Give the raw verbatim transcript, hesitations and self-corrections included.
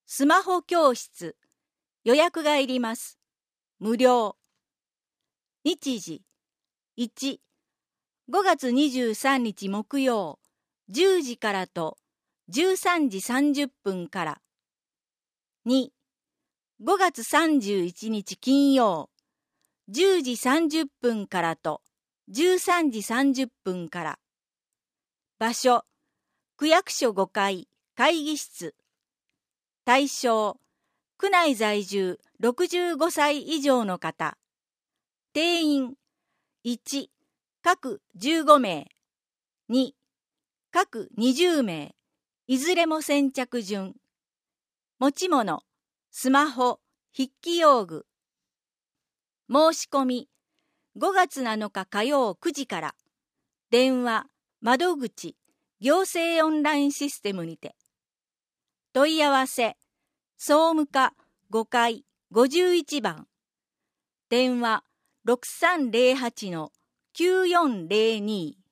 スマホ教室。予約がいります。無料。日時いち、ごがつにじゅうさんにち木曜じゅうじからとじゅうさんじさんじゅっぷんから。に、ごがつさんじゅういちにち金曜じゅうじさんじゅっぷんからとじゅうさんじさんじゅっぷんから。場所、区役所ごかい会議室。対象、区内在住ろくじゅうごさい以上の方。定員いち、各じゅうごめい。に、各にじゅうめい。いずれも先着順。持ち物、スマホ、筆記用具。申し込み、ごがつなのか火曜くじから。電話、窓口、行政オンラインシステムにて。問い合わせ、総務課ごかいごじゅういちばん。電話ろくさんゼロはちのきゅうよんゼロに。